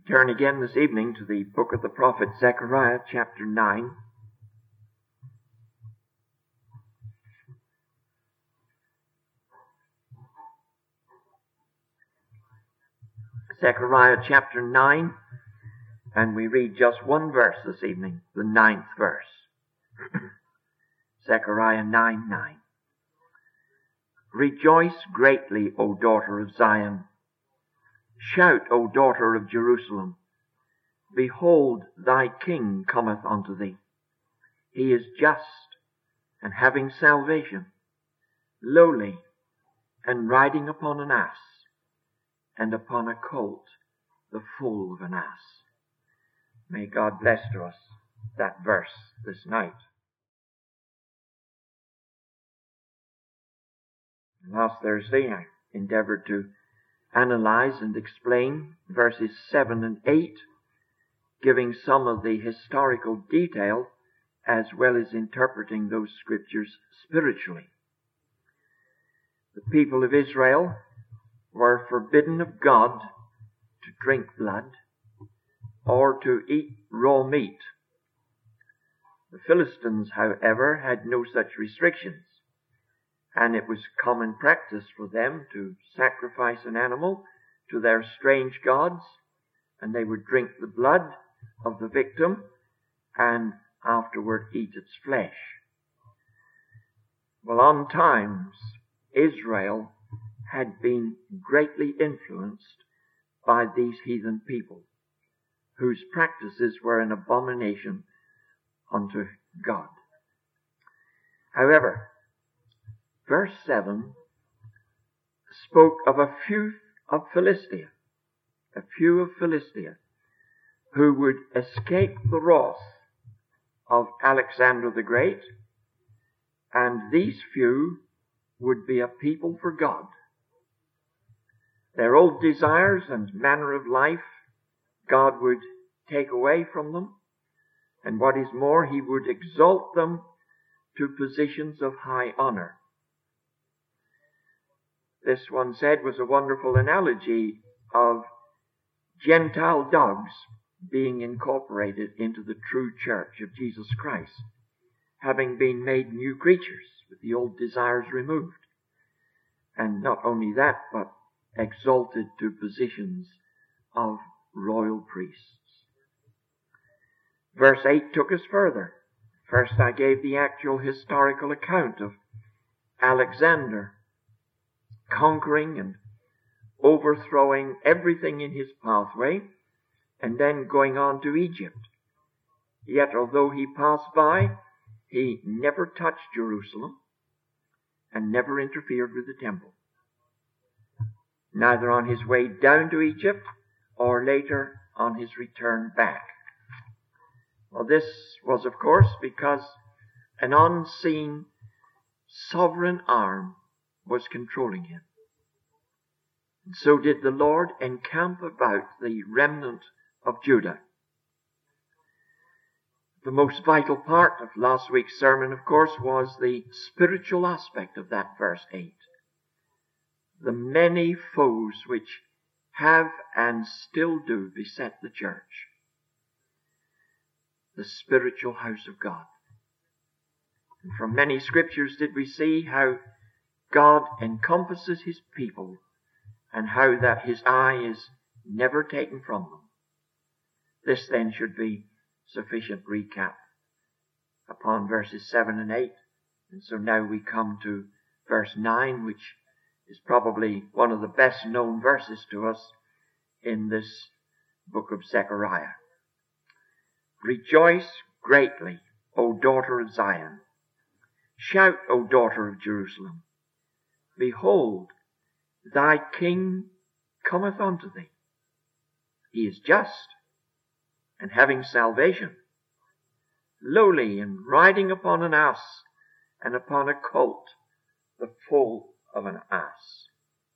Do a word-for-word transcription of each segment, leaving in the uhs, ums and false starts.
Turn again this evening to the book of the prophet Zechariah, chapter nine. Zechariah chapter nine, and we read just one verse this evening, the ninth verse. Zechariah nine nine. Rejoice greatly, O daughter of Zion. Shout, O daughter of Jerusalem. Behold, thy king cometh unto thee. He is just, and having salvation, lowly, and riding upon an ass, and upon a colt, the foal of an ass. May God bless to us that verse this night. Last Thursday I endeavored to analyze and explain verses seven and eight, giving some of the historical detail as well as interpreting those scriptures spiritually. The people of Israel were forbidden of God to drink blood or to eat raw meat. The Philistines, however, had no such restrictions, and it was common practice for them to sacrifice an animal to their strange gods, and they would drink the blood of the victim and afterward eat its flesh. Well, on times, Israel had been greatly influenced by these heathen people, whose practices were an abomination unto God. However, verse seven spoke of a few of Philistia, a few of Philistia, who would escape the wrath of Alexander the Great, and these few would be a people for God. Their old desires and manner of life God would take away from them, and what is more, He would exalt them to positions of high honor. This, one said, was a wonderful analogy of Gentile dogs being incorporated into the true church of Jesus Christ, having been made new creatures with the old desires removed. And not only that, but exalted to positions of royal priests. Verse eight took us further. First I gave the actual historical account of Alexander conquering and overthrowing everything in his pathway, and then going on to Egypt. Yet although he passed by, he never touched Jerusalem and never interfered with the temple. Neither on his way down to Egypt or later on his return back. Well, this was, of course, because an unseen sovereign arm was controlling him. And so did the Lord encamp about the remnant of Judah. The most vital part of last week's sermon, of course, was the spiritual aspect of that verse eight. The many foes which have and still do beset the church. The spiritual house of God. And from many scriptures did we see how God encompasses His people, and how that His eye is never taken from them. This then should be sufficient recap upon verses seven and eight. And so now we come to verse nine, which is probably one of the best known verses to us in this book of Zechariah. Rejoice greatly, O daughter of Zion. Shout, O daughter of Jerusalem. Behold, thy king cometh unto thee. He is just, and having salvation, lowly, and riding upon an ass, and upon a colt, the foal of an ass.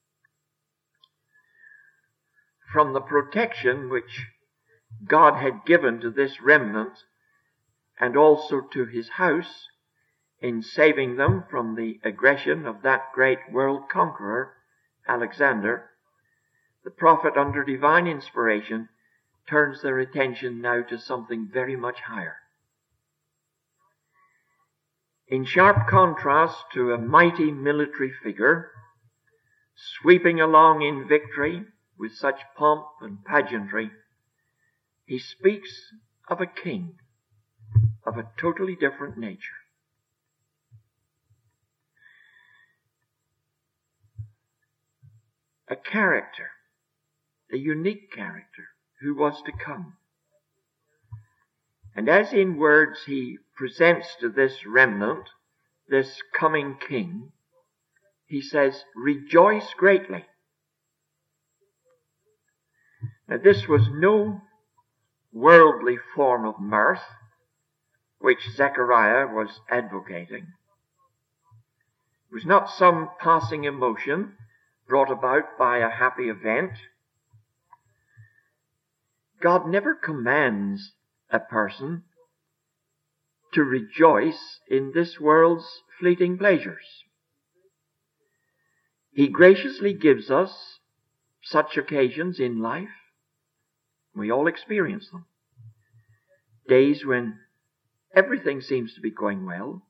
From the protection which God had given to this remnant, and also to His house, in saving them from the aggression of that great world conqueror, Alexander, the prophet, under divine inspiration, turns their attention now to something very much higher. In sharp contrast to a mighty military figure, sweeping along in victory with such pomp and pageantry, he speaks of a king of a totally different nature. A character, a unique character, who was to come. And as in words he presents to this remnant, this coming king, he says, rejoice greatly. Now this was no worldly form of mirth which Zechariah was advocating. It was not some passing emotion brought about by a happy event. God never commands a person to rejoice in this world's fleeting pleasures. He graciously gives us such occasions in life. We all experience them. Days when everything seems to be going well.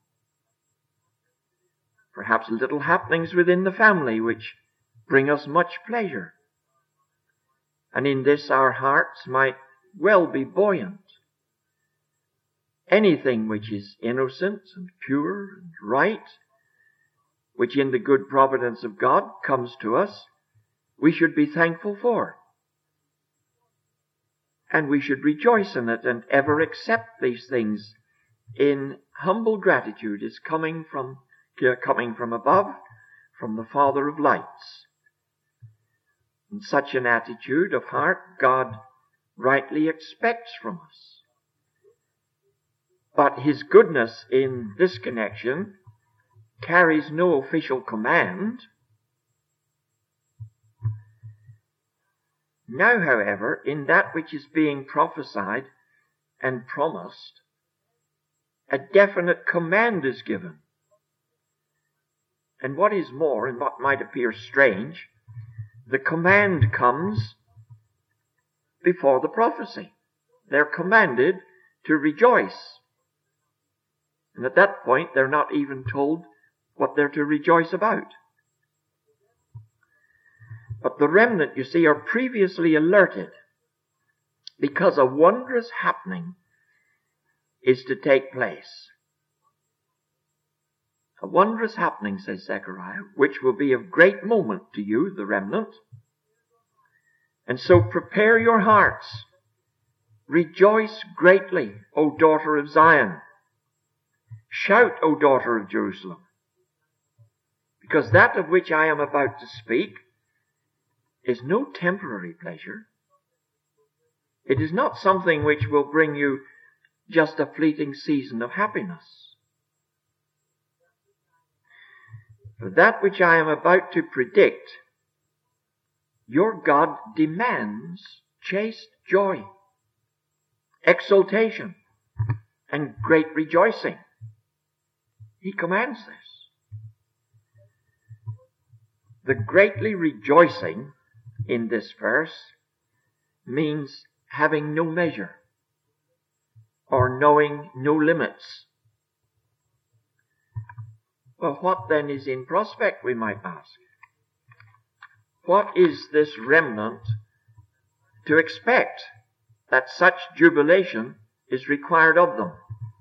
Perhaps little happenings within the family which bring us much pleasure. And in this our hearts might well be buoyant. Anything which is innocent and pure and right, which in the good providence of God comes to us, we should be thankful for. And we should rejoice in it and ever accept these things in humble gratitude as coming from, coming from above, from the Father of lights. In such an attitude of heart, God rightly expects from us. But His goodness in this connection carries no official command. Now, however, in that which is being prophesied and promised, a definite command is given. And what is more, and what might appear strange, the command comes before the prophecy. They're commanded to rejoice. And at that point, they're not even told what they're to rejoice about. But the remnant, you see, are previously alerted because a wondrous happening is to take place. A wondrous happening, says Zechariah, which will be of great moment to you, the remnant. And so prepare your hearts. Rejoice greatly, O daughter of Zion. Shout, O daughter of Jerusalem. Because that of which I am about to speak is no temporary pleasure. It is not something which will bring you just a fleeting season of happiness. For that which I am about to predict, your God demands chaste joy, exultation, and great rejoicing. He commands this. The greatly rejoicing in this verse means having no measure or knowing no limits. Well, what then is in prospect, we might ask? What is this remnant to expect that such jubilation is required of them?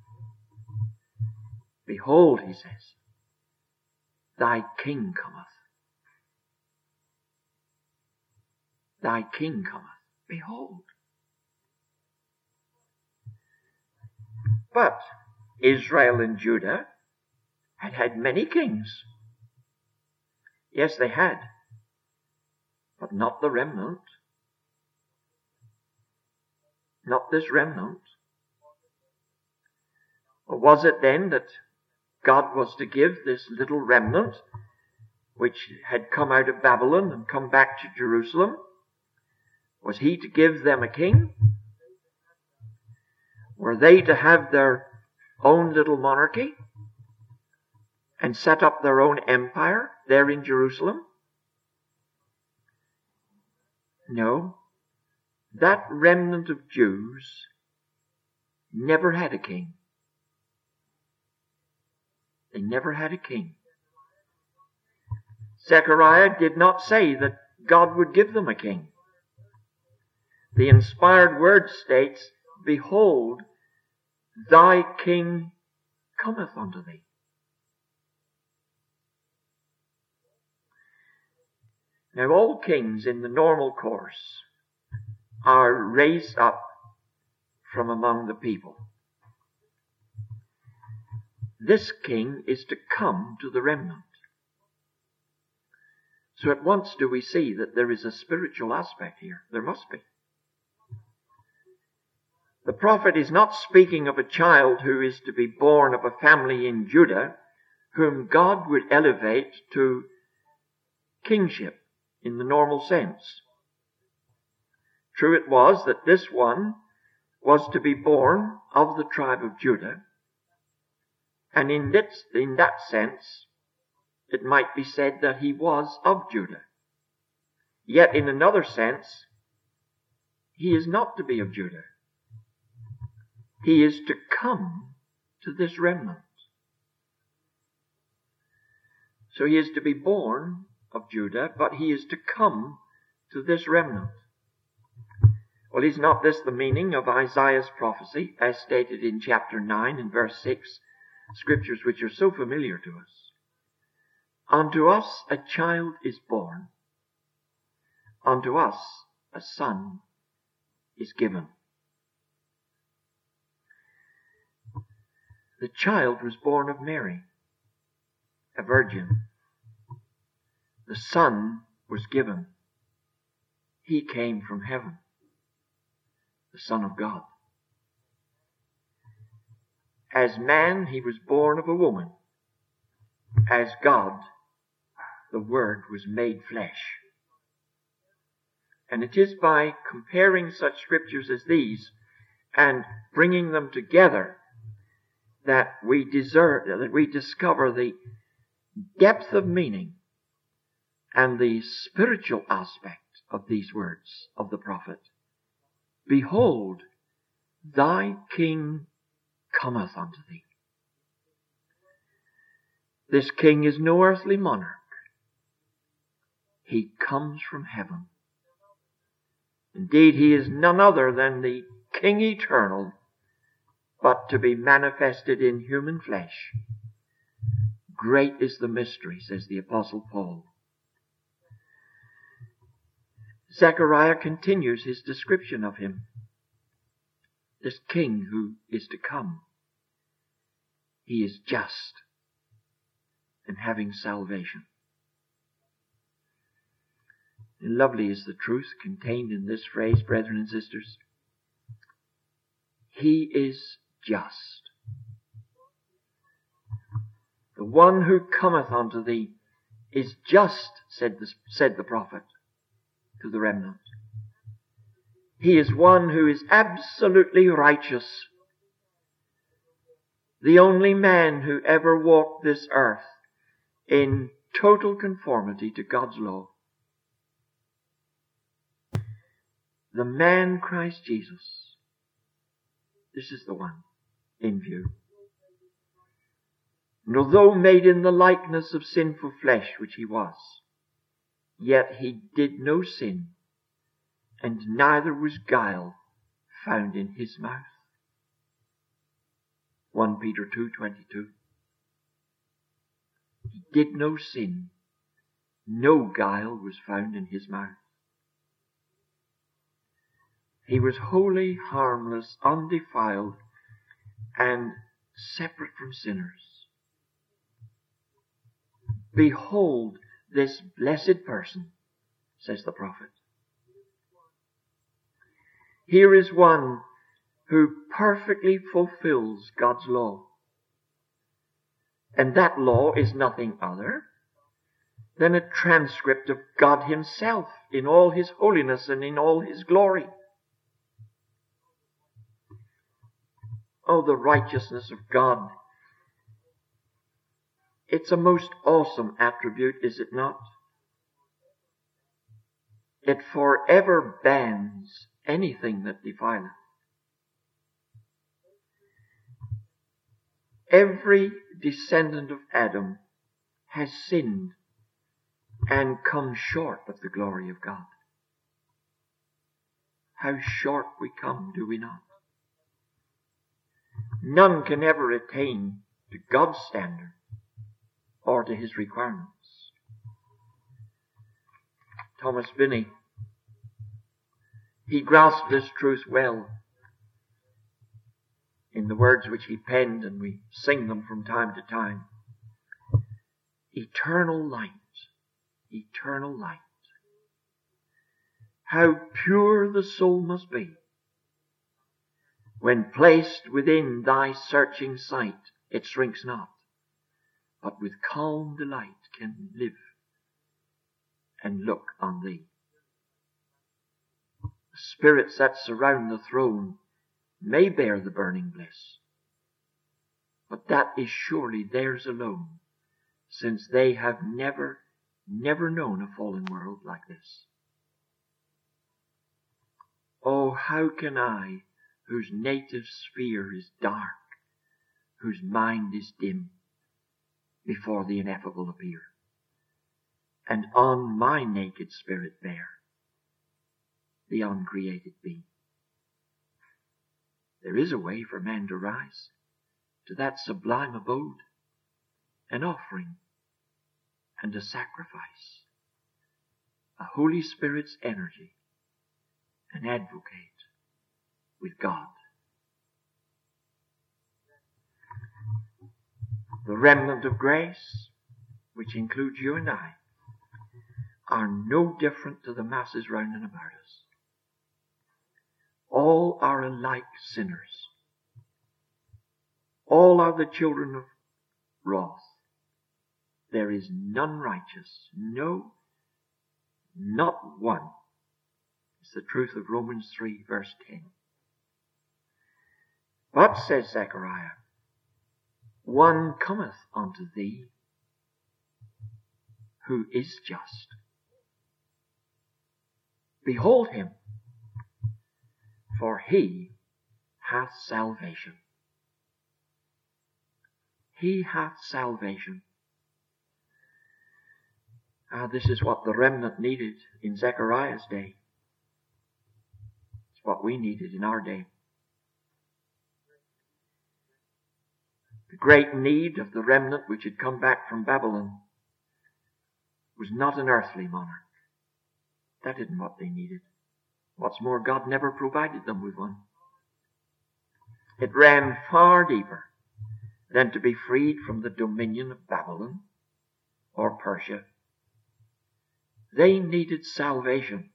Behold, he says, thy king cometh. Thy king cometh. Behold. But Israel and Judah had had many kings. Yes, they had. But not the remnant. Not this remnant. Or was it then that God was to give this little remnant, which had come out of Babylon and come back to Jerusalem, was He to give them a king? Were they to have their own little monarchy and set up their own empire there in Jerusalem? No. that remnant of Jews never had a king. They never had a king. Zechariah did not say that God would give them a king. The inspired word states, "Behold, thy king cometh unto thee." Now all kings in the normal course are raised up from among the people. This king is to come to the remnant. So at once do we see that there is a spiritual aspect here. There must be. The prophet is not speaking of a child who is to be born of a family in Judah, whom God would elevate to kingship in the normal sense. True it was that this one was to be born of the tribe of Judah, and in that, in that sense, it might be said that he was of Judah. Yet in another sense, he is not to be of Judah. He is to come to this remnant. So he is to be born of Judah, but he is to come to this remnant. Well, is not this the meaning of Isaiah's prophecy, as stated in chapter nine and verse six, scriptures which are so familiar to us? Unto us a child is born, unto us a son is given. The child was born of Mary, a virgin. The Son was given. He came from heaven, the Son of God. As man, he was born of a woman. As God, the Word was made flesh. And it is by comparing such scriptures as these and bringing them together that we deserve, that we discover the depth of meaning and the spiritual aspect of these words of the prophet. Behold, thy king cometh unto thee. This king is no earthly monarch. He comes from heaven. Indeed, he is none other than the King eternal, but to be manifested in human flesh. Great is the mystery, says the Apostle Paul. Zechariah continues his description of him, this king who is to come. He is just and having salvation. And lovely is the truth contained in this phrase, brethren and sisters. He is just. The one who cometh unto thee is just, said the, said the prophet to the remnant. He is one who is absolutely righteous. The only man who ever walked this earth in total conformity to God's law. The man Christ Jesus. This is the one in view. And although made in the likeness of sinful flesh, which he was, yet he did no sin, and neither was guile found in his mouth. First Peter two twenty-two. He did no sin, no guile was found in his mouth. He was holy, harmless, undefiled, and separate from sinners. Behold this blessed person, says the prophet. Here is one who perfectly fulfills God's law. And that law is nothing other than a transcript of God himself in all his holiness and in all his glory. Oh, the righteousness of God. It's a most awesome attribute, is it not? It forever bans anything that defileth. Every descendant of Adam has sinned and come short of the glory of God. How short we come, do we not? None can ever attain to God's standard or to His requirements. Thomas Binney, he grasped this truth well in the words which he penned, and we sing them from time to time. Eternal light, eternal light. How pure the soul must be when placed within thy searching sight. It shrinks not, but with calm delight can live and look on thee. The spirits that surround the throne may bear the burning bliss, but that is surely theirs alone, since they have never, never known a fallen world like this. Oh, how can I, whose native sphere is dark, whose mind is dim, before the ineffable appear, and on my naked spirit bear the uncreated being? There is a way for man to rise to that sublime abode, an offering and a sacrifice, a Holy Spirit's energy, an advocate with God. The remnant of grace, which includes you and I, are no different to the masses round and about us. All are alike sinners. All are the children of wrath. There is none righteous. No, not one. It's the truth of Romans three, verse ten. But, says Zechariah, one cometh unto thee who is just. Behold him, for he hath salvation. He hath salvation. Ah, this is what the remnant needed in Zechariah's day. It's what we needed in our day. The great need of the remnant which had come back from Babylon was not an earthly monarch. That isn't what they needed. What's more, God never provided them with one. It ran far deeper than to be freed from the dominion of Babylon or Persia. They needed salvation.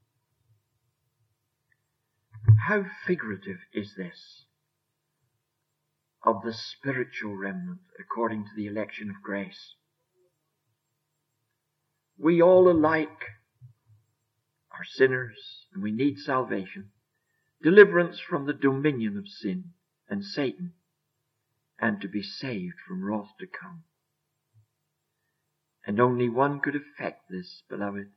How figurative is this of the spiritual remnant according to the election of grace. We all alike are sinners, and we need salvation, deliverance from the dominion of sin and Satan, and to be saved from wrath to come. And only one could effect this, beloved.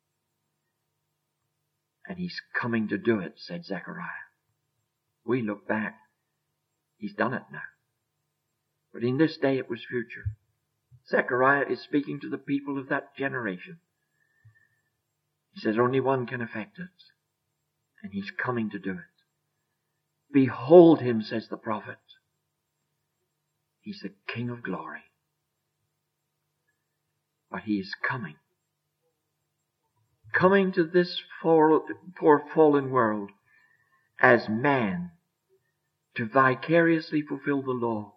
And he's coming to do it, said Zechariah. We look back. He's done it now. But in this day it was future. Zechariah is speaking to the people of that generation. He says only one can effect it. And he's coming to do it. Behold him, says the prophet. He's the King of glory. But he is coming. Coming to this poor fallen world as man to vicariously fulfill the law.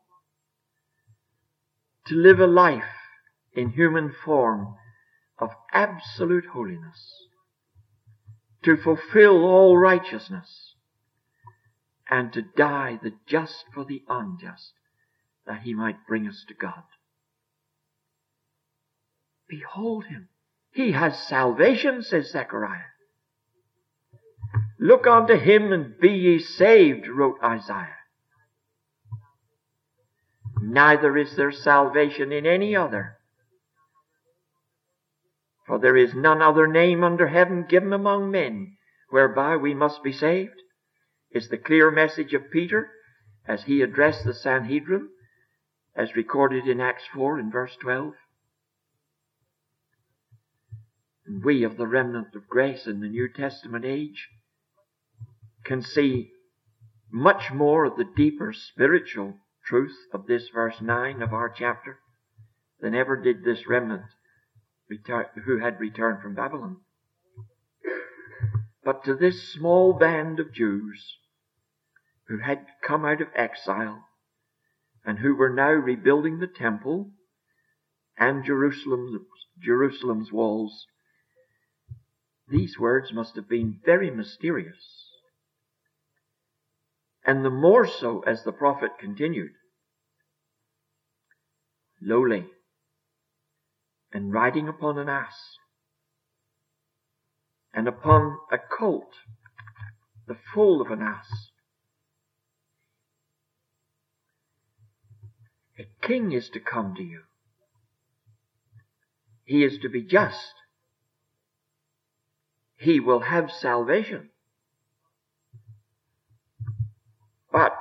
To live a life in human form of absolute holiness. To fulfill all righteousness. And to die the just for the unjust, that he might bring us to God. Behold him. He has salvation, says Zechariah. Look unto him and be ye saved, wrote Isaiah. Neither is there salvation in any other. For there is none other name under heaven given among men whereby we must be saved is the clear message of Peter as he addressed the Sanhedrin, as recorded in Acts four in verse twelve. And we of the remnant of grace in the New Testament age can see much more of the deeper spiritual truth of this verse nine of our chapter than ever did this remnant who had returned from Babylon. But to this small band of Jews who had come out of exile and who were now rebuilding the temple and Jerusalem's, Jerusalem's walls, these words must have been very mysterious. And the more so as the prophet continued, lowly and riding upon an ass and upon a colt, the foal of an ass. A king is to come to you. He is to be just. He will have salvation. But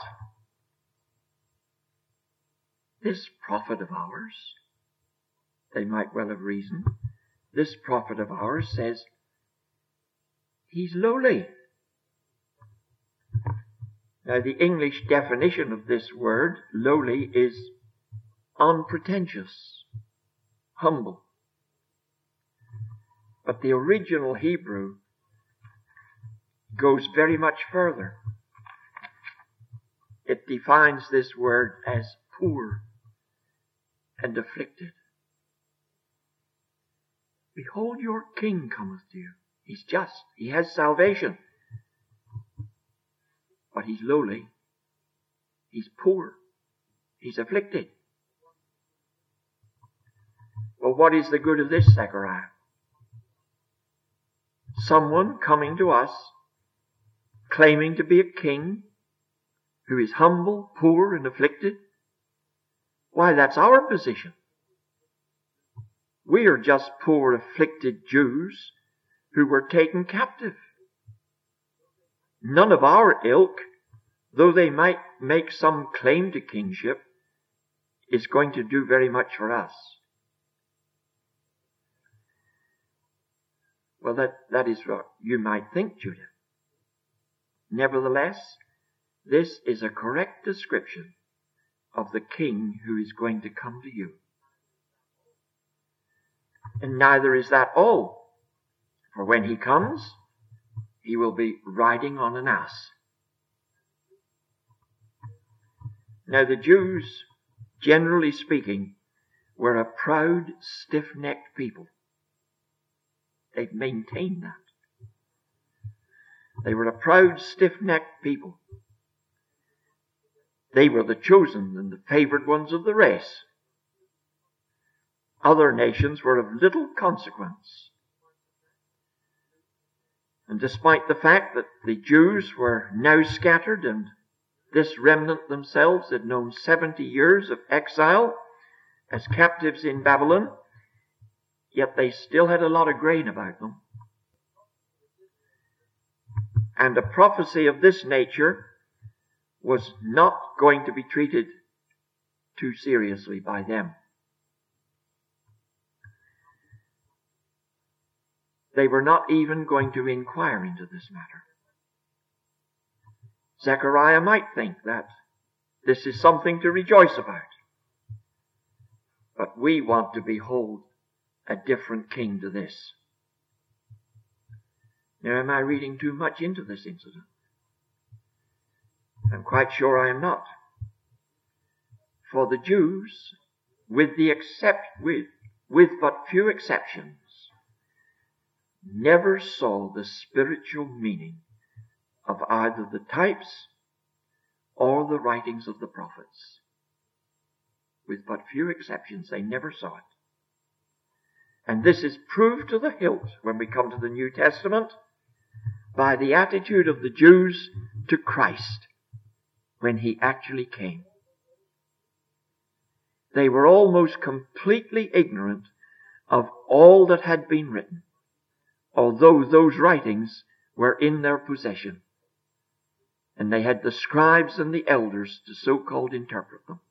this prophet of ours, they might well have reasoned, this prophet of ours says he's lowly. Now the English definition of this word, lowly, is unpretentious, humble. But the original Hebrew goes very much further. It defines this word as poor and afflicted. Behold, your king cometh to you. He's just. He has salvation. But he's lowly. He's poor. He's afflicted. Well, what is the good of this, Zechariah? Someone coming to us, claiming to be a king, who is humble, poor, and afflicted? Why, that's our position. We are just poor, afflicted Jews who were taken captive. None of our ilk, though they might make some claim to kingship, is going to do very much for us. Well, that, that is what you might think, Judah. Nevertheless, this is a correct description of the king who is going to come to you. And neither is that all. For when he comes, he will be riding on an ass. Now the Jews, generally speaking, were a proud, stiff-necked people. They've maintained that. They were a proud, stiff-necked people. They were the chosen and the favored ones of the race. Other nations were of little consequence. And despite the fact that the Jews were now scattered and this remnant themselves had known seventy years of exile as captives in Babylon, yet they still had a lot of grain about them. And a prophecy of this nature was not going to be treated too seriously by them. They were not even going to inquire into this matter. Zechariah might think that this is something to rejoice about. But we want to behold a different king to this. Now, am I reading too much into this incident? I'm quite sure I am not. For the Jews, with the except with with but few exceptions, never saw the spiritual meaning of either the types or the writings of the prophets. With but few exceptions, they never saw it. And this is proved to the hilt when we come to the New Testament by the attitude of the Jews to Christ when he actually came. They were almost completely ignorant of all that had been written, although those writings were in their possession. And they had the scribes and the elders to so-called interpret them.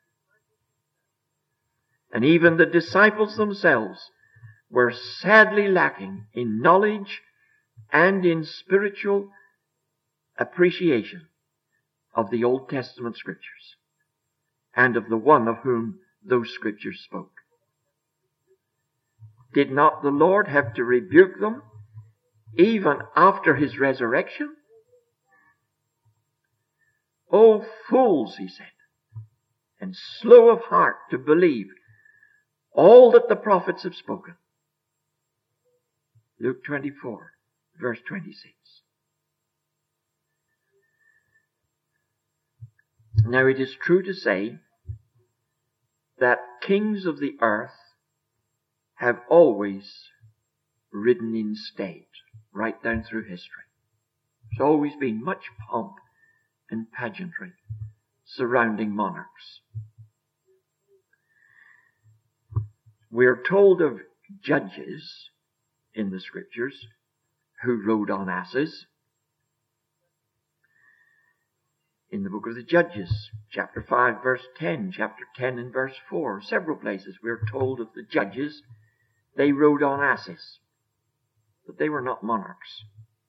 And even the disciples themselves were sadly lacking in knowledge and in spiritual appreciation of the Old Testament Scriptures and of the one of whom those Scriptures spoke. Did not the Lord have to rebuke them even after His resurrection? "O fools," He said, "and slow of heart to believe all that the prophets have spoken." Luke twenty-four, verse twenty-six. Now it is true to say that kings of the earth have always ridden in state, right down through history. There's always been much pomp and pageantry surrounding monarchs. We're told of judges in the Scriptures who rode on asses. In the book of the Judges, chapter five, verse ten, chapter ten and verse four, several places we're told of the judges. They rode on asses, but they were not monarchs.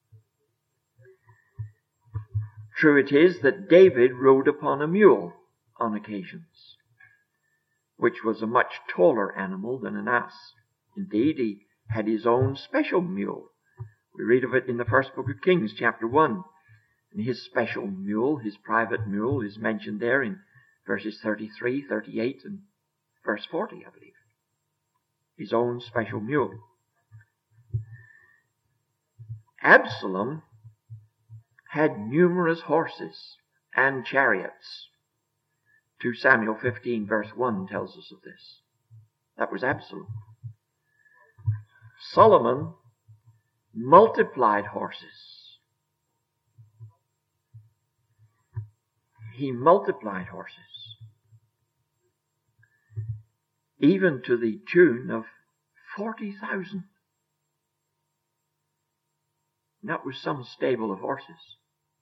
True it is that David rode upon a mule on occasions, which was a much taller animal than an ass. Indeed, he had his own special mule. We read of it in the first book of Kings, chapter one. And his special mule, his private mule, is mentioned there in verses thirty-three, thirty-eight, and verse forty, I believe. His own special mule. Absalom had numerous horses and chariots. Second Samuel fifteen, verse one tells us of this. That was Absalom. Solomon multiplied horses. He multiplied horses, even to the tune of forty thousand. That was some stable of horses.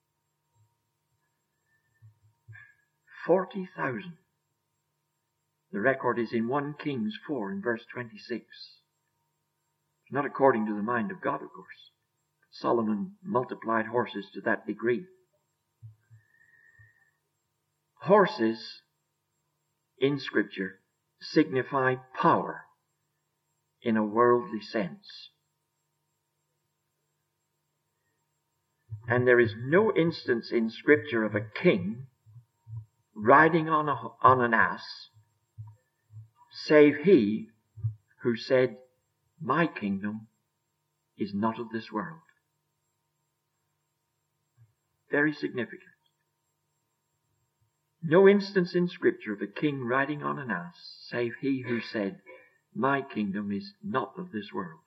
Forty thousand. The record is in First Kings four in verse twenty-six. It's not according to the mind of God, of course. Solomon multiplied horses to that degree. Horses in Scripture signify power in a worldly sense. And there is no instance in Scripture of a king riding on, a, on an ass, save he who said, "My kingdom is not of this world." Very significant. No instance in Scripture of a king riding on an ass, save he who said, "My kingdom is not of this world."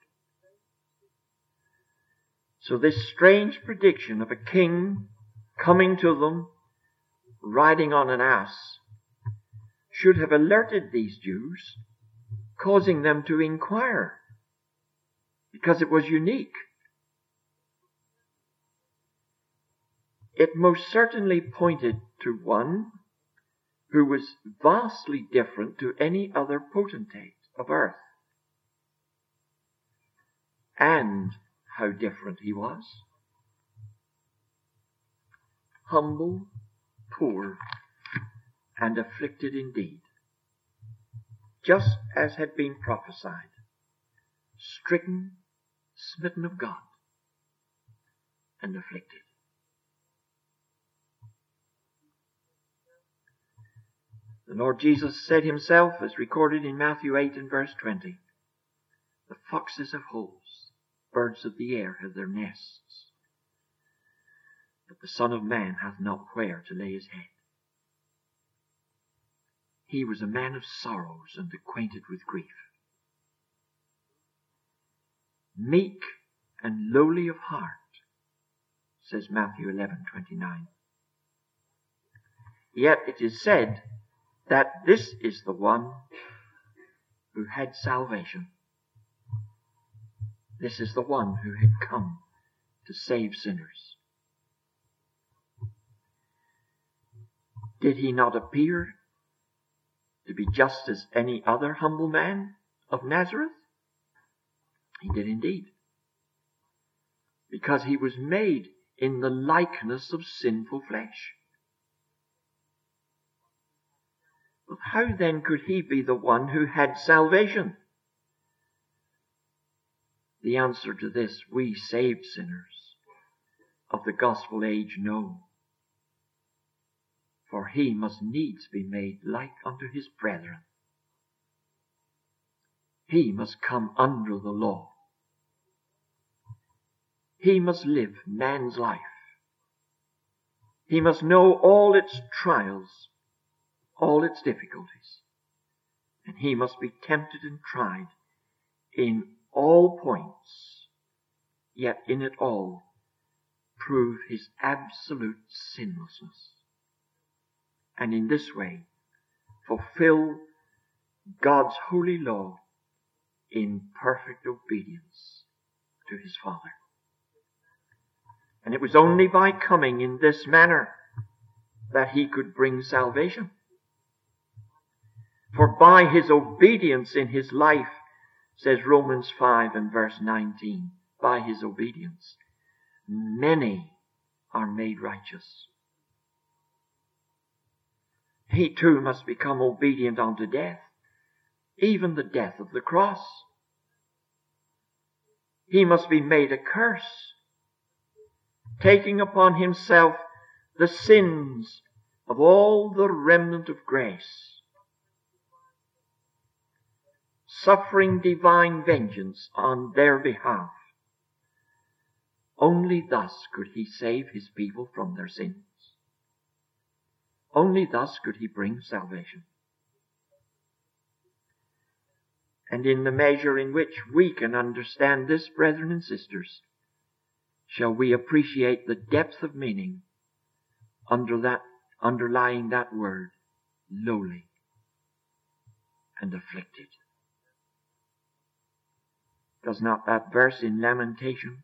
So this strange prediction of a king coming to them riding on an ass should have alerted these Jews, causing them to inquire, because it was unique. It most certainly pointed to one who was vastly different to any other potentate of earth. And how different he was. Humble, poor, and afflicted indeed. Just as had been prophesied. Stricken, smitten of God, and afflicted. The Lord Jesus said himself, as recorded in Matthew eight and verse twenty, "The foxes have holes, birds of the air have their nests, but the Son of Man hath not where to lay his head." He was a man of sorrows and acquainted with grief. Meek and lowly of heart, says Matthew eleven twenty-nine. Yet it is said that this is the one who had salvation. This is the one who had come to save sinners. Did he not appear to be just as any other humble man of Nazareth? He did indeed. Because he was made in the likeness of sinful flesh. But how then could he be the one who had salvation? The answer to this, we saved sinners of the gospel age know. For he must needs be made like unto his brethren. He must come under the law. He must live man's life. He must know all its trials, all its difficulties. And he must be tempted and tried in all points, yet in it all prove his absolute sinlessness. And in this way fulfill God's holy law in perfect obedience to his Father. And it was only by coming in this manner that he could bring salvation. For by his obedience in his life, says Romans five and verse nineteen, by his obedience, many are made righteous. He too must become obedient unto death, even the death of the cross. He must be made a curse, taking upon himself the sins of all the remnant of grace, suffering divine vengeance on their behalf. Only thus could he save his people from their sins. Only thus could he bring salvation. And in the measure in which we can understand this, brethren and sisters, shall we appreciate the depth of meaning under that, underlying that word, lowly and afflicted. Does not that verse in Lamentations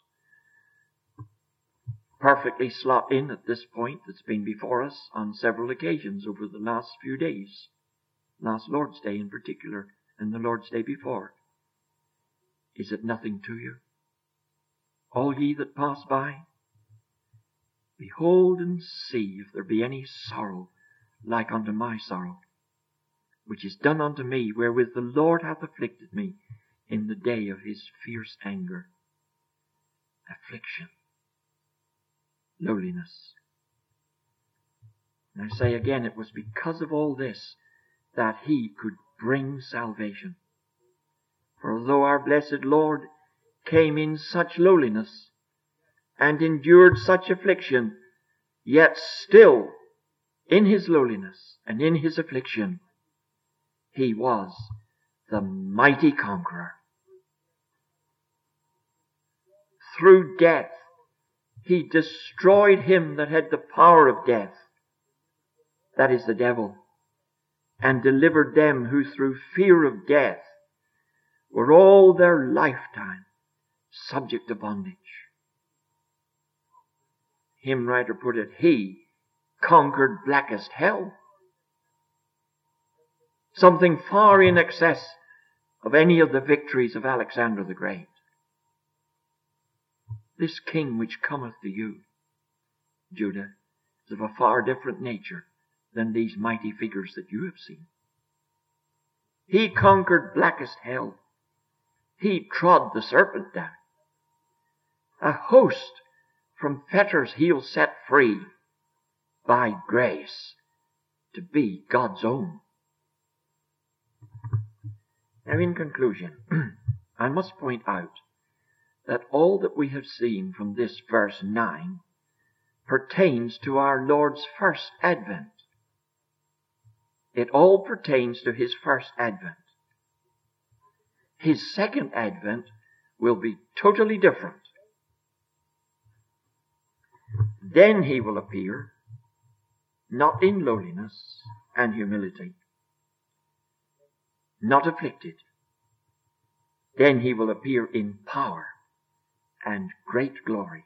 perfectly slot in at this point that's been before us on several occasions over the last few days, last Lord's Day in particular, and the Lord's Day before? Is it nothing to you, all ye that pass by? Behold and see if there be any sorrow like unto my sorrow, which is done unto me, wherewith the Lord hath afflicted me in the day of his fierce anger. Affliction. Lowliness. And I say again, it was because of all this that he could bring salvation. For although our blessed Lord came in such lowliness and endured such affliction, yet still in his lowliness and in his affliction, he was the mighty conqueror. Through death, he destroyed him that had the power of death, that is the devil, and delivered them who through fear of death were all their lifetime subject to bondage. Hymn writer put it, he conquered blackest hell. Something far in excess of any of the victories of Alexander the Great. This king which cometh to you, Judah, is of a far different nature than these mighty figures that you have seen. He conquered blackest hell. He trod the serpent down. A host from fetters he'll set free by grace to be God's own. Now, in conclusion, I must point out that all that we have seen from this verse nine pertains to our Lord's first advent. It all pertains to his first advent. His second advent will be totally different. Then he will appear not in lowliness and humility, not afflicted. Then he will appear in power and great glory.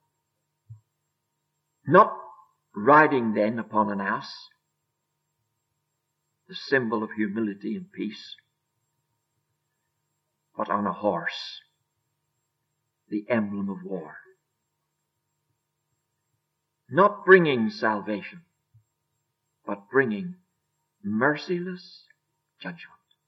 Not riding then upon an ass, the symbol of humility and peace, but on a horse, the emblem of war. Not bringing salvation, but bringing merciless judgment.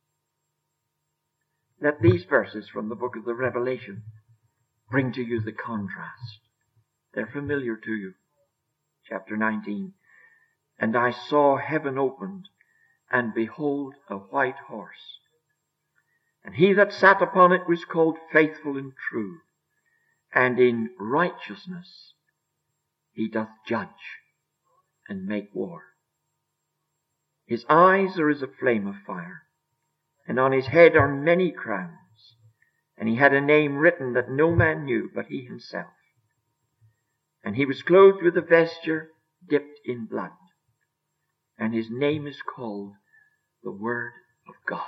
Let these verses from the book of the Revelation bring to you the contrast. They're familiar to you. Chapter nineteen. And I saw heaven opened, and behold, a white horse. And he that sat upon it was called Faithful and True, and in righteousness he doth judge and make war. His eyes are as a flame of fire, and on his head are many crowns, and he had a name written that no man knew but he himself. And he was clothed with a vesture dipped in blood, and his name is called the Word of God.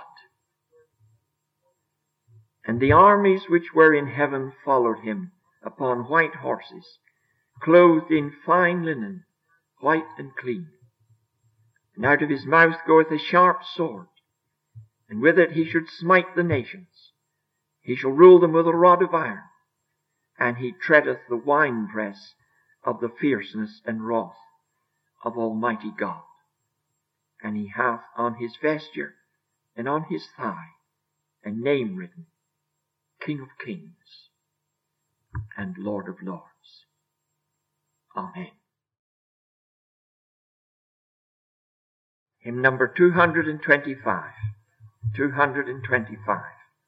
And the armies which were in heaven followed him upon white horses, clothed in fine linen, white and clean. And out of his mouth goeth a sharp sword, and with it he should smite the nations. He shall rule them with a rod of iron, and he treadeth the winepress of the fierceness and wrath of Almighty God. And he hath on his vesture and on his thigh a name written, King of Kings and Lord of Lords. Amen. Hymn number two hundred twenty-five. two hundred twenty-five.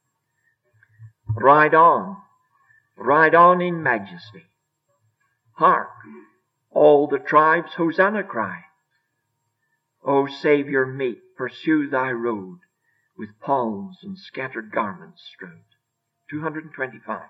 Ride on, ride on in majesty. Hark, all the tribes Hosanna cry. O Saviour meek, pursue thy road, with palms and scattered garments strewed. two hundred twenty-five.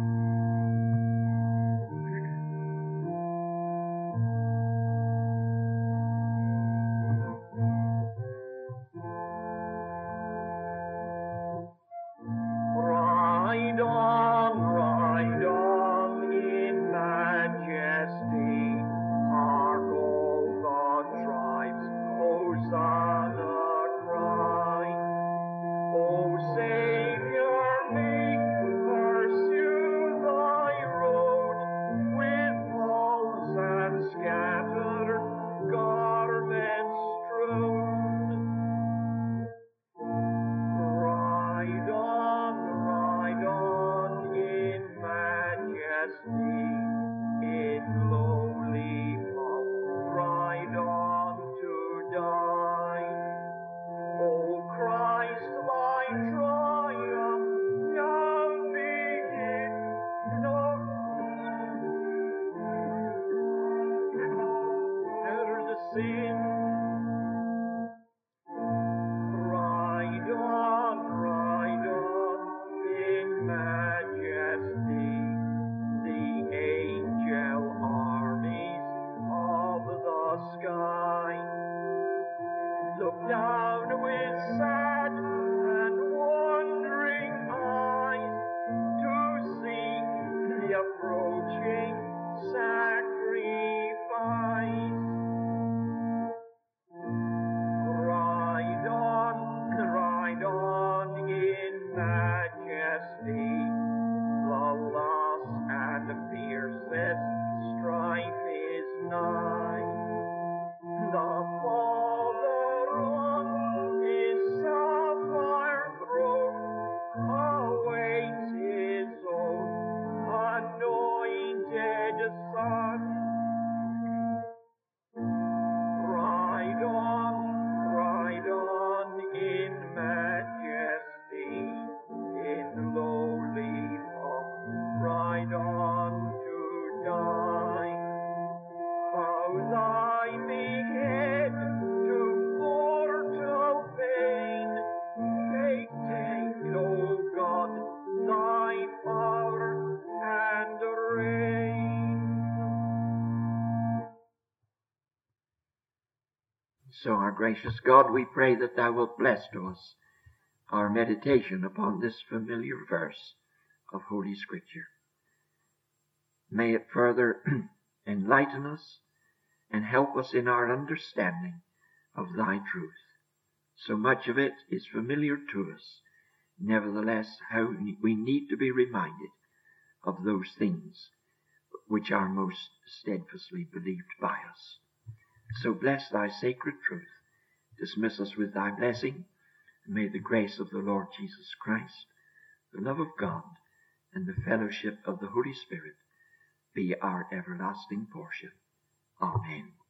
So, our gracious God, we pray that thou wilt bless to us our meditation upon this familiar verse of Holy Scripture. May it further enlighten us and help us in our understanding of thy truth. So much of it is familiar to us. Nevertheless, how we need to be reminded of those things which are most steadfastly believed by us. So bless thy sacred truth. Dismiss us with thy blessing. And may the grace of the Lord Jesus Christ, the love of God, and the fellowship of the Holy Spirit be our everlasting portion. Amen.